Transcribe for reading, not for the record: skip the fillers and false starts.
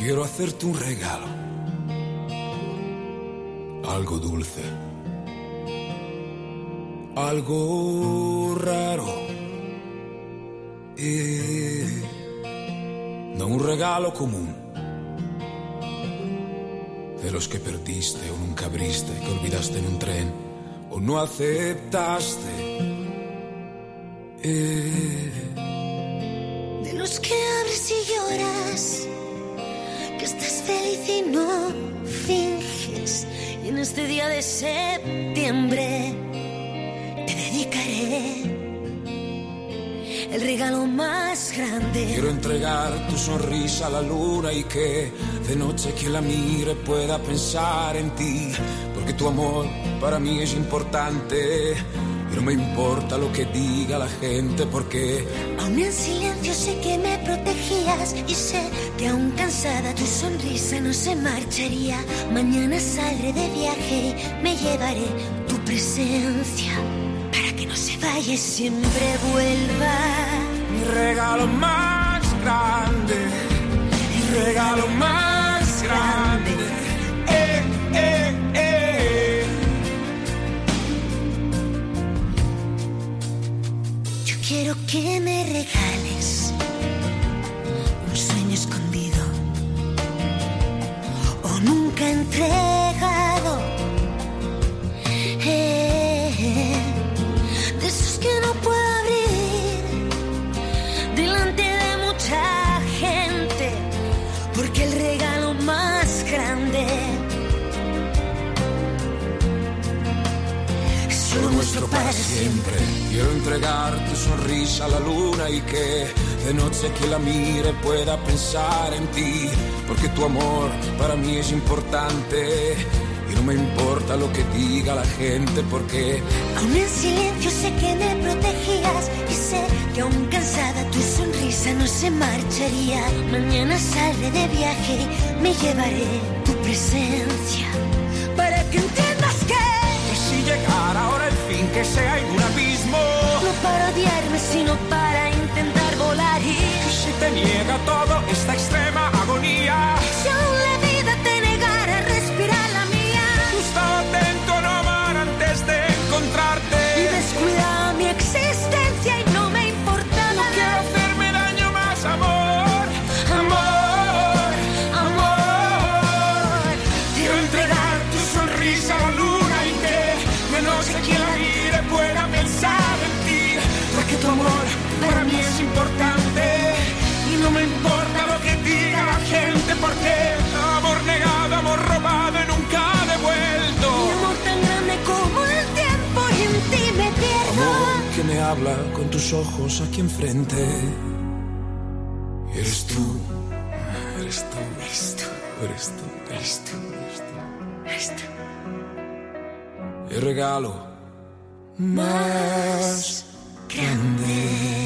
Quiero hacerte un regalo, algo dulce, algo raro, no un regalo común, de los que perdiste o nunca abriste, que olvidaste en un tren o no aceptaste. De los que abres y lloras, que estás feliz y no finges. Y en este día de septiembre te dedicaré el regalo más grande. Quiero entregar tu sonrisa a la luna y que de noche quien la mire pueda pensar en ti, porque tu amor para mí es importante. Y no me importa lo que diga la gente, porque aún en silencio sé que me protegías, y sé que aún cansada tu sonrisa no se marcharía. Mañana saldré de viaje y me llevaré tu presencia para que no se vaya y siempre vuelva. Mi regalo más grande, mi regalo más grande. Quiero que me regales un sueño escondido o nunca entregado, de esos que no puedo abrir delante de mucha gente, porque el regalo más grande es lo nuestro para siempre. Quiero entregar tu sonrisa a la luna y que de noche quien la mire pueda pensar en ti, porque tu amor para mí es importante. Y no me importa lo que diga la gente, porque aún en silencio sé que me protegías, y sé que aún cansada tu sonrisa no se marcharía. Mañana saldré de viaje y me llevaré tu presencia para que entiendas que si llegara ahora el fin, que sea en un abismo, no para odiarme sino para intentar volar. Y si te niega todo esta extrema agonía, si aún la vida te negara respirar la mía, tú estaba atento a no amar antes de encontrarte, y descuidaba mi existencia y no me importaba. No quiero hacerme daño más, amor, amor, amor. Quiero entregar tu sonrisa a la luna y que de noche quien la mire pueda pensar en ti, porque tu amor para mí es importante. Y no me importa lo que diga la gente, porque amor negado, amor robado y nunca devuelto. Mi amor tan grande como el tiempo, y en ti me pierdo. Amor que me habla con tus ojos aquí enfrente. Eres tú, eres tú, Eres tú, eres tú, eres tú, eres tú. El regalo más grande.